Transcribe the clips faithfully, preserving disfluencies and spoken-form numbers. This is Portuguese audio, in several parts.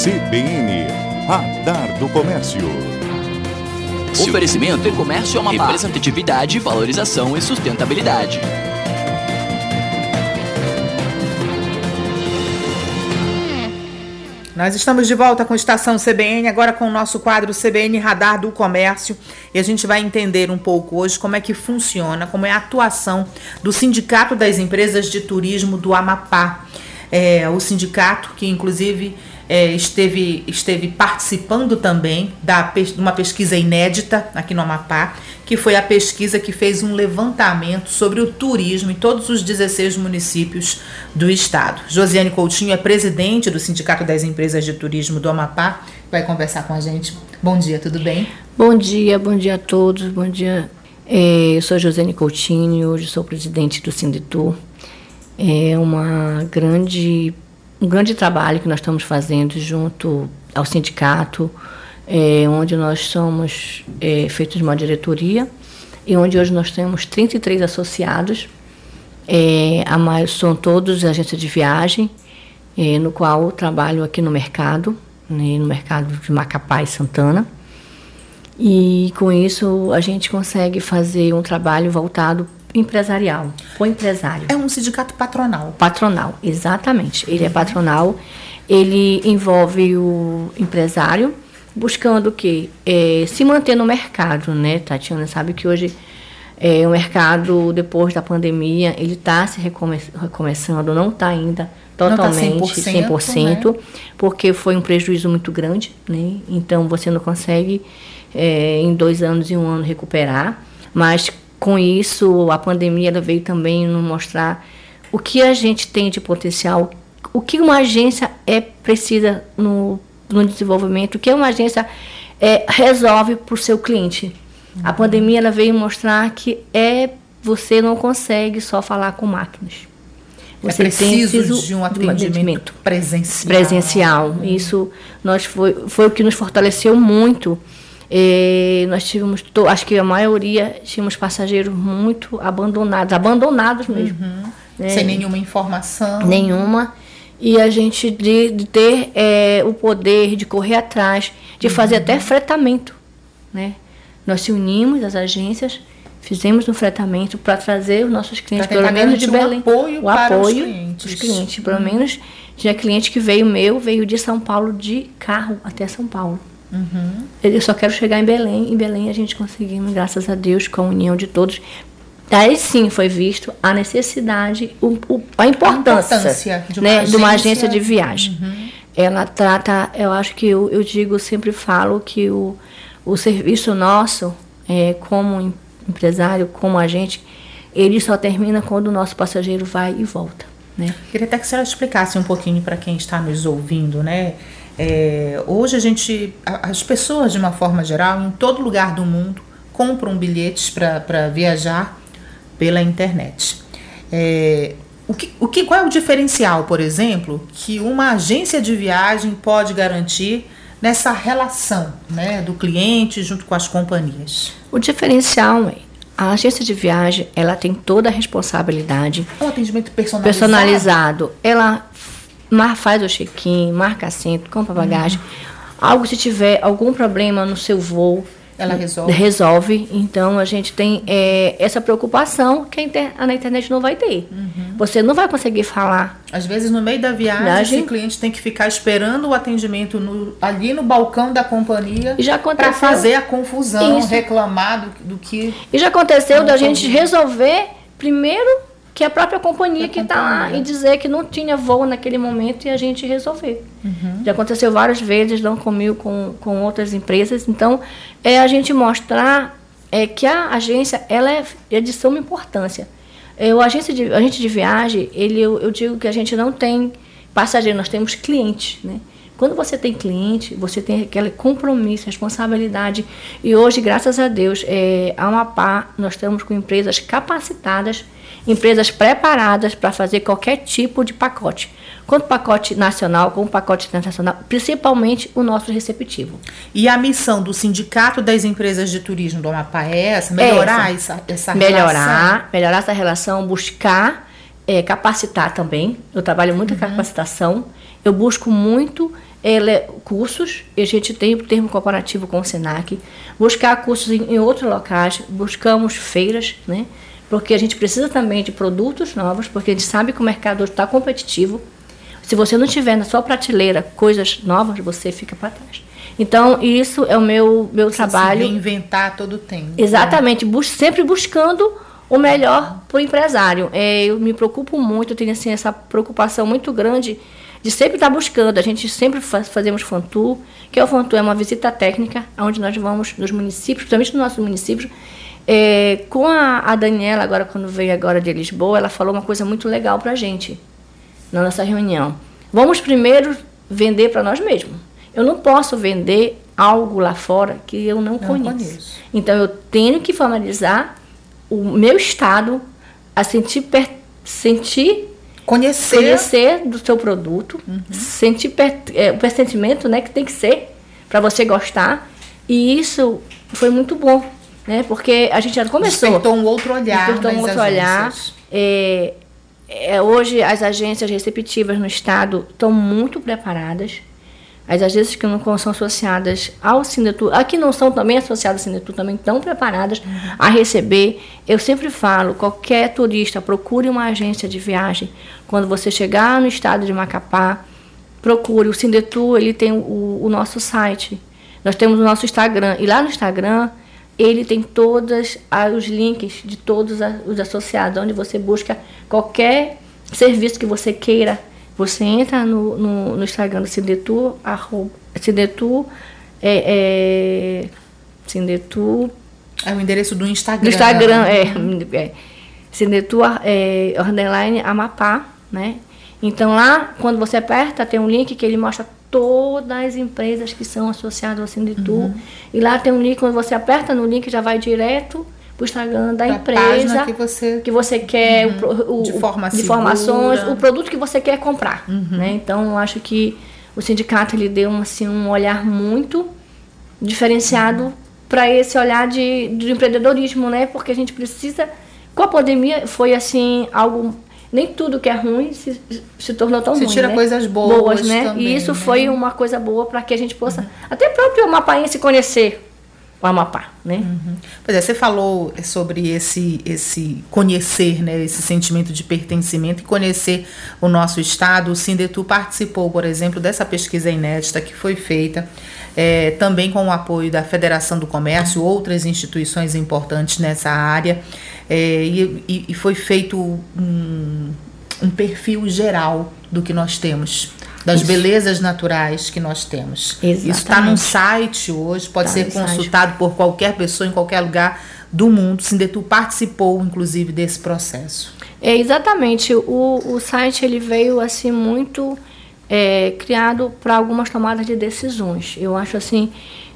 C B N, Radar do Comércio. Oferecimento Comércio Amapá. Representatividade, valorização e sustentabilidade. Nós estamos de volta com a Estação C B N, agora com o nosso quadro C B N Radar do Comércio. E a gente vai entender um pouco hoje como é que funciona, como é a atuação do Sindicato das Empresas de Turismo do Amapá. É, o sindicato que, inclusive, é, esteve, esteve participando também da, de uma pesquisa inédita aqui no Amapá, que foi a pesquisa que fez um levantamento sobre o turismo em todos os dezesseis municípios do estado. Josiane Coutinho é presidente do Sindicato das Empresas de Turismo do Amapá, vai conversar com a gente. Bom dia, tudo bem? Bom dia, bom dia a todos, bom dia. É, eu sou Josiane Coutinho e hoje sou presidente do Sinditur. É uma grande, um grande trabalho que nós estamos fazendo junto ao sindicato, É, onde nós somos é, feitos de uma diretoria e onde hoje nós temos trinta e três associados, é, a mais, são todos agências de viagem, é, no qual eu trabalho aqui no mercado, né, no mercado de Macapá e Santana, e com isso a gente consegue fazer um trabalho voltado empresarial, para o empresário. É um sindicato patronal. Patronal, exatamente. Ele é patronal, ele envolve o empresário, buscando o quê? É, se manter no mercado, né, Tatiana? Sabe que hoje é, o mercado, depois da pandemia, ele está se recome- recomeçando, não está ainda totalmente não tá cem por cento, cem por cento, né? Porque foi um prejuízo muito grande, né? Então você não consegue é, em dois anos e um ano recuperar, mas com isso a pandemia ela veio também nos mostrar o que a gente tem de potencial, o que uma agência é precisa no no desenvolvimento, que uma agência é, resolve para o seu cliente. Uhum. A pandemia ela veio mostrar que é, você não consegue só falar com máquinas. Você é preciso, tem preciso de um atendimento, de um atendimento presencial. presencial. Uhum. Isso nós foi, foi o que nos fortaleceu muito. É, nós tivemos, to, acho que a maioria, tínhamos passageiros muito abandonados, abandonados mesmo. Uhum. Né? Sem nenhuma informação. Nenhuma. E a gente de, de ter é, o poder de correr atrás, de uhum. fazer até fretamento, né? Nós se unimos, as agências, fizemos um fretamento para trazer os nossos clientes, pelo menos de Belém. Um apoio o para apoio os clientes. Os clientes. Pelo uhum. menos tinha cliente que veio meu, veio de São Paulo de carro até São Paulo. Uhum. Eu só quero chegar em Belém. Em Belém a gente conseguimos, graças a Deus, com a união de todos. Aí sim foi visto a necessidade, o, o, a, importância, a importância de uma, né, agência... de uma agência de viagem. Uhum. Ela trata, eu acho que eu, eu digo, sempre falo que o, o serviço nosso, é, como empresário, como agente, ele só termina quando o nosso passageiro vai e volta. Né? Queria até que a senhora explicasse um pouquinho para quem está nos ouvindo, né? É, hoje a gente, as pessoas de uma forma geral, em todo lugar do mundo, compram bilhetes para viajar pela internet. É, o que, o que, qual é o diferencial, por exemplo, que uma agência de viagem pode garantir nessa relação, né, do cliente junto com as companhias? O diferencial é, a agência de viagem, ela tem toda a responsabilidade. É um atendimento personalizado. Personalizado. Ela faz o check-in, marca assento, compra bagagem. Uhum. Algo, se tiver algum problema no seu voo, ela resolve. Resolve. Então, a gente tem é, essa preocupação que a inter, na internet não vai ter. Uhum. Você não vai conseguir falar. Às vezes, no meio da viagem, viagem esse cliente tem que ficar esperando o atendimento no, ali no balcão da companhia para fazer a confusão, Isso. reclamar do, do que... E já aconteceu da gente resolver primeiro que a própria companhia que está lá e dizer que não tinha voo naquele momento e a gente resolver. Uhum. Já aconteceu várias vezes, não comigo, com, com outras empresas. Então, é a gente mostrar é, que a agência ela é, é de suma importância. É, o agência de, a agente de viagem, ele, eu, eu digo que a gente não tem passageiro, nós temos clientes, né? Quando você tem cliente, você tem aquele compromisso, responsabilidade. E hoje, graças a Deus, é, a Amapá, nós estamos com empresas capacitadas, empresas preparadas para fazer qualquer tipo de pacote. Quanto pacote nacional, como pacote internacional, principalmente o nosso receptivo. E a missão do Sindicato das Empresas de Turismo do Amapá é essa? Melhorar essa, essa, essa melhorar, relação? Melhorar essa relação, buscar é, capacitar também. Eu trabalho muito uhum. em capacitação. Eu busco muito Ele, cursos, e a gente tem o termo comparativo com o Senac, buscar cursos em, em outros locais, buscamos feiras, né? Porque a gente precisa também de produtos novos, porque a gente sabe que o mercado está competitivo. Se você não tiver na sua prateleira coisas novas, você fica para trás. Então, isso é o meu, meu Você trabalho. Se reinventar todo o tempo. Exatamente, bus sempre buscando o melhor para o empresário. É, eu me preocupo muito, eu tenho assim, essa preocupação muito grande de sempre estar buscando. A gente sempre faz, fazemos Fantour, que é o Fantour, é uma visita técnica, onde nós vamos nos municípios, principalmente nos nossos municípios. É, com a, a Daniela, agora quando veio agora de Lisboa, ela falou uma coisa muito legal para a gente, na nossa reunião. Vamos primeiro vender para nós mesmos. Eu não posso vender algo lá fora que eu não, não conheço. conheço. Então, eu tenho que formalizar o meu estado a sentir, per, sentir Conhecer. Conhecer do seu produto, uhum. sentir per, é, o pressentimento, né, que tem que ser para você gostar. E isso foi muito bom, né? Porque a gente já começou. Despertou um outro olhar. Despertou um outro olhar. É, é, hoje as agências receptivas no estado estão muito preparadas. As agências que não são associadas ao Sindetur, aqui não são também associadas ao Sindetur, também estão preparadas uhum. a receber. Eu sempre falo, qualquer turista, procure uma agência de viagem. Quando você chegar no estado de Macapá, procure. O Sindetur, ele tem o, o nosso site. Nós temos o nosso Instagram. E lá no Instagram, ele tem todos os links de todos os associados, onde você busca qualquer serviço que você queira. Você entra no, no, no Instagram do Sindetur, arroba, Sindetur, é, é, Sindetur... É o endereço do Instagram. Do Instagram, é, é Sindetur, é, underline, Amapá, né? Então, lá, quando você aperta, tem um link que ele mostra todas as empresas que são associadas ao Sindetur. Uhum. E lá tem um link, quando você aperta no link, já vai direto para o Instagram da, da empresa que você, que você quer, uhum. o, o, de, forma de informações, o produto que você quer comprar. Uhum. Né? Então, eu acho que o sindicato ele deu assim, um olhar muito diferenciado uhum. para esse olhar de, de empreendedorismo, né? Porque a gente precisa... Com a pandemia, foi assim, algo... Nem tudo que é ruim se, se tornou tão se ruim, Você tira né? coisas boas, boas né? Também, e isso né? foi uma coisa boa para que a gente possa... Uhum. Até próprio amapaense conhecer o Amapá, né? Uhum. Pois é, você falou sobre esse, esse conhecer, né? Esse sentimento de pertencimento e conhecer o nosso estado. O Sindetur participou, por exemplo, dessa pesquisa inédita que foi feita é, também com o apoio da Federação do Comércio, outras instituições importantes nessa área, é, e, e foi feito um, um perfil geral do que nós temos, das Isso. belezas naturais que nós temos. Exatamente. Isso está num site hoje, pode tá ser consultado site. por qualquer pessoa em qualquer lugar do mundo. O Sindetur participou, inclusive, desse processo. É, exatamente. O, o site ele veio assim muito é, criado para algumas tomadas de decisões. Eu acho assim,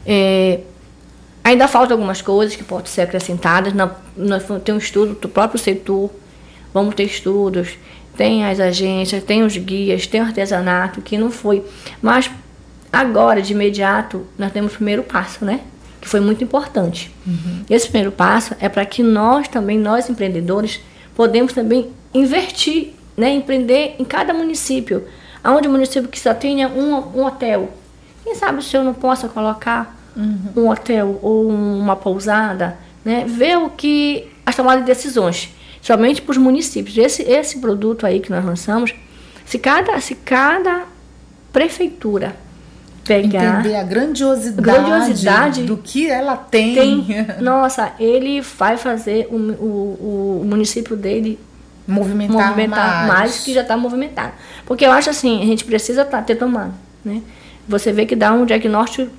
é, ainda faltam algumas coisas que podem ser acrescentadas. Na, nós tem um estudo do próprio setor, vamos ter estudos. Tem as agências, tem os guias, tem o artesanato, que não foi. Mas agora, de imediato, nós temos o primeiro passo, né? Que foi muito importante. Uhum. Esse primeiro passo é para que nós também, nós empreendedores, podemos também investir, né? Empreender em cada município. Onde o município que só tenha um, um hotel. Quem sabe se eu não possa colocar uhum. um hotel ou uma pousada, né? Ver o que... as tomadas de decisões. Somente para os municípios. Esse, esse produto aí que nós lançamos, se cada, se cada prefeitura pegar... Entender a grandiosidade, grandiosidade do que ela tem. tem. Nossa, ele vai fazer o, o, o município dele movimentar, movimentar mais. mais que já está movimentado. Porque eu acho assim, a gente precisa tá, ter tomado. Né? Você vê que dá um diagnóstico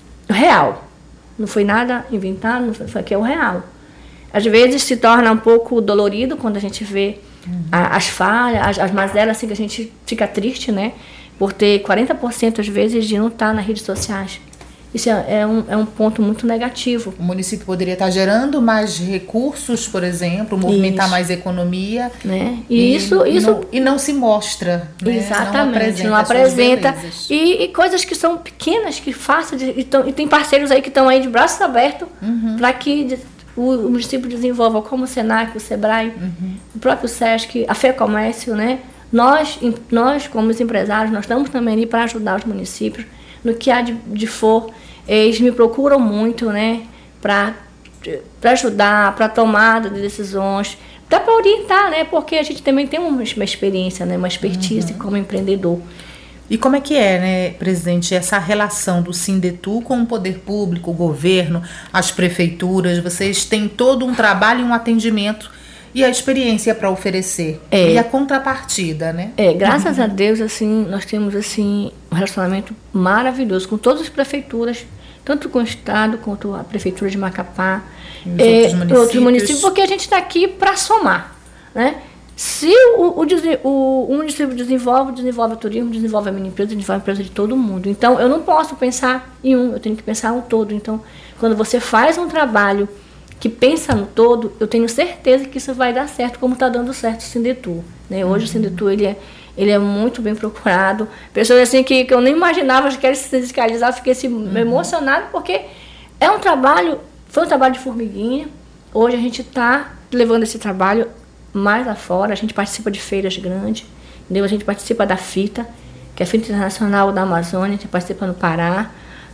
real. Não foi nada inventado, não foi, foi que é o real. Às vezes se torna um pouco dolorido quando a gente vê uhum. a, as falhas, as, as mazelas, assim, que a gente fica triste, né? Por ter quarenta por cento, às vezes, de não estar nas redes sociais. Isso é, é, um, é um ponto muito negativo. O município poderia estar gerando mais recursos, por exemplo, movimentar isso. mais economia. Né? E, isso, e, isso, não, e não se mostra. Exatamente, não apresenta. Não apresenta e, e coisas que são pequenas, que fáceis, e, tão, e tem parceiros aí que estão aí de braços abertos uhum. para que... O, o município desenvolva, como o Senac, o Sebrae, uhum. o próprio Sesc, a FEComércio, né? Nós, nós como os empresários, nós estamos também ali para ajudar os municípios no que há de, de for. Eles me procuram muito, né, para para ajudar, para tomada de decisões, até para orientar, né, porque a gente também tem uma, uma experiência, né, uma expertise uhum. como empreendedor. E como é que é, né, presidente, essa relação do Sindetur com o poder público, o governo, as prefeituras? Vocês têm todo um trabalho e um atendimento e a experiência para oferecer. É, e a contrapartida, né? É, graças uhum. a Deus, assim, nós temos assim, um relacionamento maravilhoso com todas as prefeituras, tanto com o Estado quanto a Prefeitura de Macapá, e os é, outros, municípios. outros municípios, porque a gente está aqui para somar, né? Se o, o, o, o município desenvolve, desenvolve o turismo, desenvolve a minha empresa, desenvolve a empresa de todo mundo. Então, eu não posso pensar em um, eu tenho que pensar no todo. Então, quando você faz um trabalho que pensa no todo, eu tenho certeza que isso vai dar certo, como está dando certo o Sindetur. Né? Hoje uhum. o Sindetur, ele é, ele é muito bem procurado. Pessoas assim que, que eu nem imaginava que querem se sindicalizar, fiquei assim, uhum. emocionada, porque é um trabalho, foi um trabalho de formiguinha. Hoje a gente está levando esse trabalho mais lá fora, a gente participa de feiras grandes, entendeu? A gente participa da FITA, que é a Feira Internacional da Amazônia, a gente participa no Pará.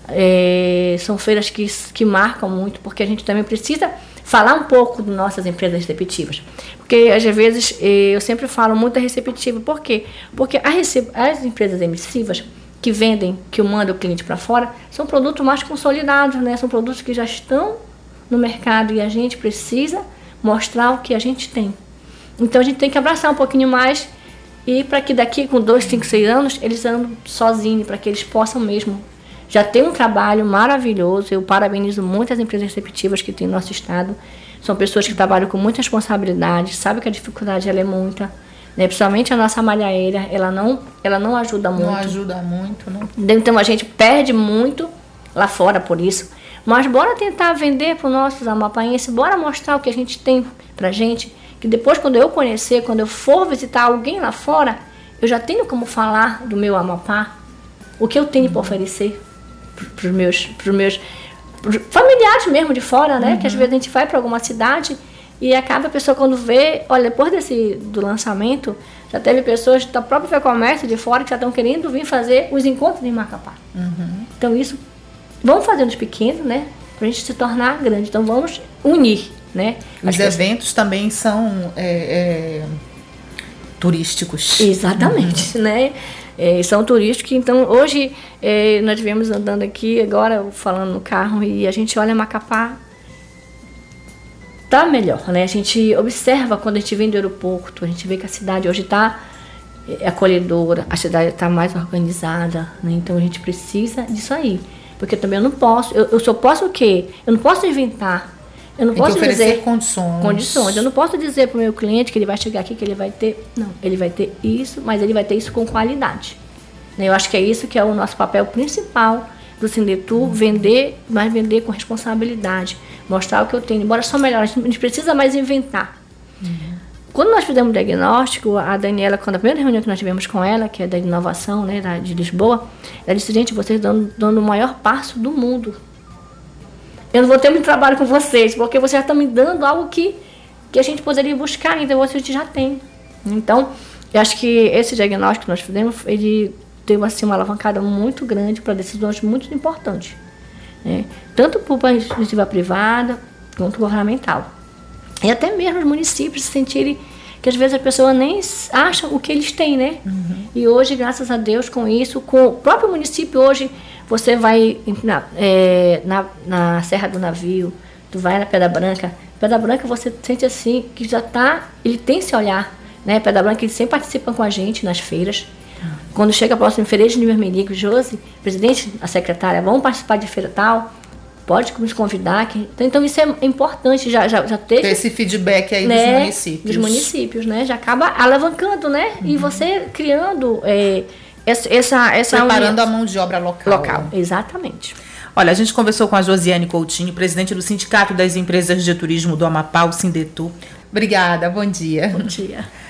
É, são feiras que, que marcam muito, porque a gente também precisa falar um pouco das nossas empresas receptivas. Porque, às vezes, eu sempre falo muito da receptiva. Por quê? Porque a recep- as empresas emissivas que vendem, que mandam o cliente para fora, são produtos mais consolidados, né? São produtos que já estão no mercado e a gente precisa mostrar o que a gente tem. Então, a gente tem que abraçar um pouquinho mais e para que daqui com dois, cinco, seis anos, eles andem sozinhos, para que eles possam mesmo já tem um trabalho maravilhoso. Eu parabenizo muitas empresas receptivas que tem no nosso estado. São pessoas que trabalham com muita responsabilidade, sabem que a dificuldade ela é muita, né? Principalmente a nossa malha aérea, ela não, ela não ajuda muito. Não ajuda muito, né? Então a gente perde muito lá fora por isso. Mas bora tentar vender para os nossos amapaenses, bora mostrar o que a gente tem pra gente, que depois quando eu conhecer, quando eu for visitar alguém lá fora, eu já tenho como falar do meu Amapá, o que eu tenho para oferecer para os meus, pros meus pros familiares mesmo de fora, né? Uhum. Que às vezes a gente vai para alguma cidade e acaba a pessoa quando vê, olha, depois desse, do lançamento, já teve pessoas da própria Fecomércio de fora que já estão querendo vir fazer os encontros em Macapá. Uhum. Então isso, vamos fazer nos pequenos, né? Para a gente se tornar grande. Então vamos unir, né? Os eventos também são é, é, turísticos. Exatamente, uhum. né? É, são turísticos, então hoje é, nós viemos andando aqui, agora falando no carro, e a gente olha Macapá, tá melhor, né? A gente observa quando a gente vem do aeroporto, a gente vê que a cidade hoje está é, acolhedora, a cidade está mais organizada, né? Então a gente precisa disso aí, porque também eu não posso, eu, eu só posso o quê? Eu não posso inventar. Eu não Tem posso que oferecer dizer condições. condições. Eu não posso dizer para o meu cliente que ele vai chegar aqui, que ele vai ter... Não, ele vai ter isso, mas ele vai ter isso com qualidade. Eu acho que é isso que é o nosso papel principal do Sindetur, uhum. vender, mas vender com responsabilidade. Mostrar o que eu tenho. Embora só melhor, a gente precisa mais inventar. Uhum. Quando nós fizemos o diagnóstico, a Daniela, quando a primeira reunião que nós tivemos com ela, que é da inovação, né, da, de Lisboa, ela disse, gente, vocês estão dando o maior passo do mundo. Eu não vou ter muito trabalho com vocês, porque vocês já estão me dando algo que, que a gente poderia buscar, então a gente já tem. Então, eu acho que esse diagnóstico que nós fizemos, ele deu assim, uma alavancada muito grande para decisões muito importantes. Né? Tanto para a iniciativa privada, quanto governamental. E até mesmo os municípios se sentirem que às vezes a pessoa nem acha o que eles têm, né? Uhum. E hoje, graças a Deus, com isso, com o próprio município hoje, você vai na, é, na, na Serra do Navio, tu vai na Pedra Branca. Pedra Branca você sente assim, que já tá, ele tem esse olhar, né? Pedra Branca, eles sempre participam com a gente nas feiras. Uhum. Quando chega a próxima feira de Vermelico, Josi, presidente, a secretária, vamos participar de feira tal? Pode nos convidar. Que... Então, isso é importante. Já, já, já teve esse feedback aí, né, dos municípios. Dos municípios, né? Já acaba alavancando, né? Uhum. E você criando é, essa, essa, essa... Preparando a mão de obra local. Local, exatamente. Olha, a gente conversou com a Josiane Coutinho, presidente do Sindicato das Empresas de Turismo do Amapá, o Sindetur. Obrigada, bom dia. Bom dia.